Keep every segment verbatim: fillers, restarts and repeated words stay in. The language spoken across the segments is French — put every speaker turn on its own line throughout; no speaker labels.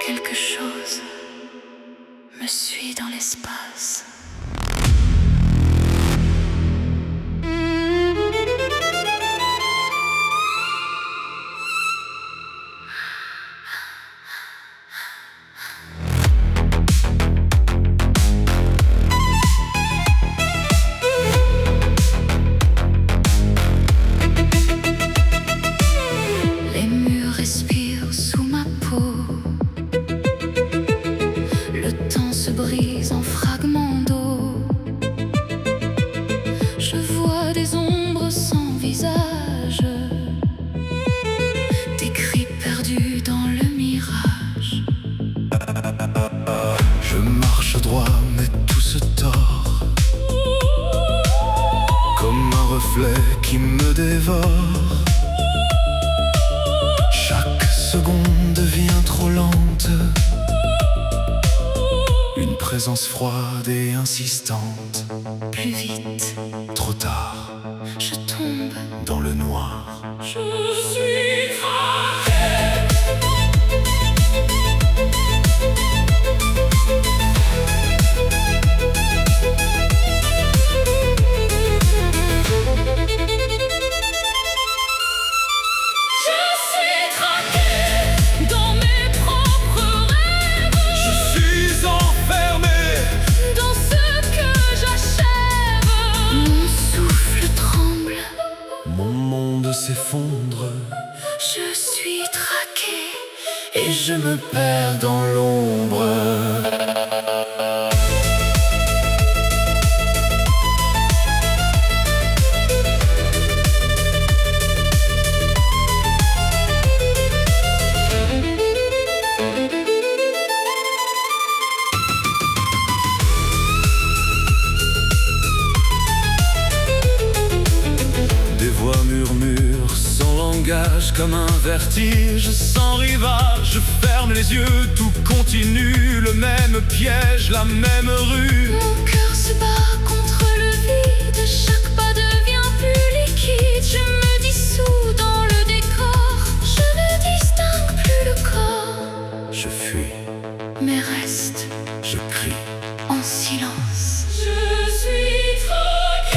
Quelque chose me suit dans l'espace. Les murs respirent sous ma peau. Le temps se brise en fragments d'eau. Je vois des ombres sans visage, des cris perdus dans le mirage.
Je marche droit mais tout se tord, comme un reflet qui me dévore. Chaque seconde devient trop lente, une présence froide et insistante.
Plus vite,
Trop tard,
je tombe.
dans le noir.
Je suis traqué. Je suis traqué dans mes propres rêves.
Je suis enfermé.
Dans ce que j'achève, mon souffle tremble.
Mon monde s'effondre
Je suis traqué.
et je me perds dans l'ombre. Des voix murmurent sans langage, comme un vertige sans rivage. Je ferme les yeux, tout continue, le même piège, la même rue.
Mon cœur se bat contre le vide. Chaque pas devient plus liquide. Je me dissous dans le décor. Je ne distingue plus le corps,
Je fuis,
mais reste
je crie.
en silence. Je suis traqué.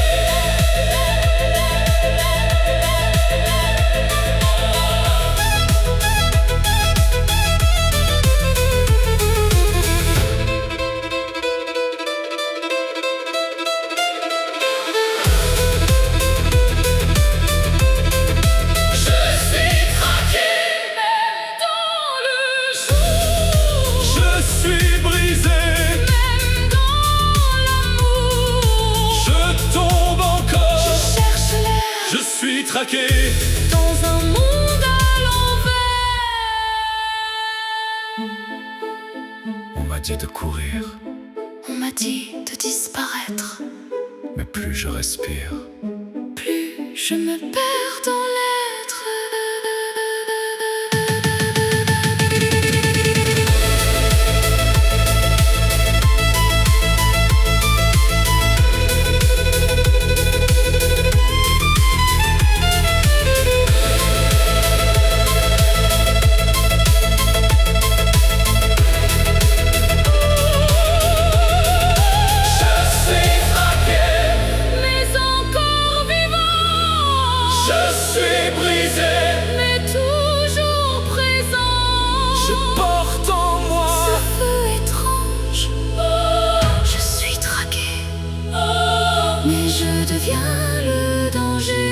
Traqué
Dans un monde à l'envers.
On m'a dit de courir,
On m'a dit de disparaître.
mais plus je respire,
Plus je me perds dans l'être. Mais encore vivant.
je suis brisé.
Mais toujours présent.
Je porte en moi
Ce feu étrange. Je suis traqué. Mais je deviens le danger.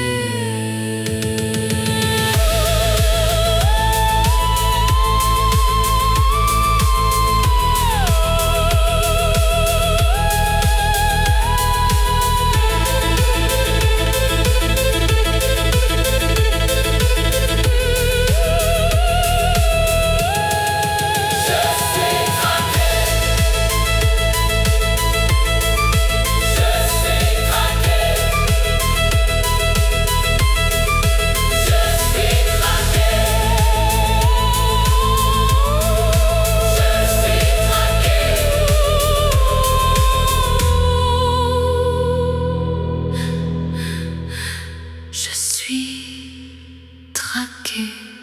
Je suis traqué.